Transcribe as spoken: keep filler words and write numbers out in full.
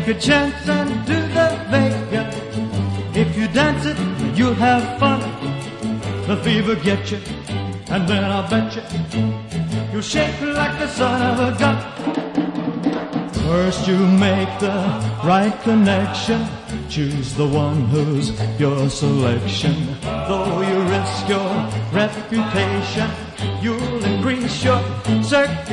Take a chance and do the Vega. If you dance it, you'll have fun. The fever gets you, and then I'll bet you you'll shake like the son of a gun. First you make the right connection. Choose the one who's your selection. Though you risk your reputation, you'll increase your circulation.